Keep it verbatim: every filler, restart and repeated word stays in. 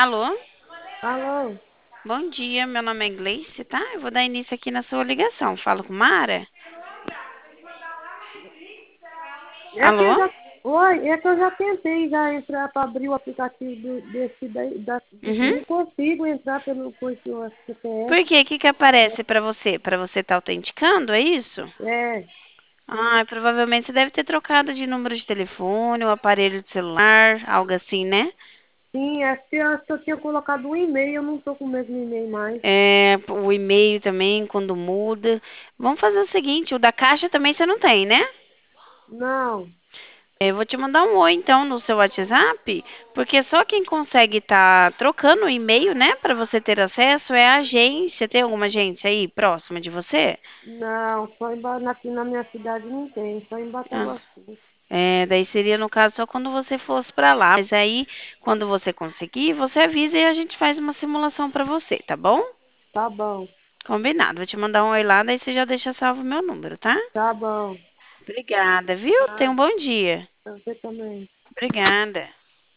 Alô? Alô? Bom dia, meu nome é Gleice, tá? Eu vou dar início aqui na sua ligação. Falo com Mara? É que eu Alô? já. Oi, é que eu já tentei já entrar para abrir o aplicativo do, desse daí, da, Uhum. não consigo entrar pelo com esse C P F. Por quê? O que que aparece pra você? Pra você estar autenticando, é isso? É, Ah, provavelmente você deve ter trocado de número de telefone, ou aparelho de celular, algo assim, né? sim, é que eu, que eu tinha colocado um e-mail, eu não estou com o mesmo e-mail mais. É, o e-mail também, quando muda. Vamos fazer o seguinte, o da caixa também você não tem, né? Não, Eu vou te mandar um oi então no seu WhatsApp, porque só quem consegue estar trocando o e-mail, né, para você ter acesso é a agência. Tem alguma agência aí próxima de você? não, só em, Ba- aqui na minha cidade não tem, só em Ah, Bataguaçu. é, daí seria no caso só quando você fosse para lá. Mas aí, quando você conseguir, você avisa e a gente faz uma simulação para você, tá bom? Tá bom, Combinado. Vou te mandar um oi lá, daí você já deixa salvo o meu número, tá? tá bom. Obrigada, viu? Tenha Tá, um bom dia. você também. Obrigada.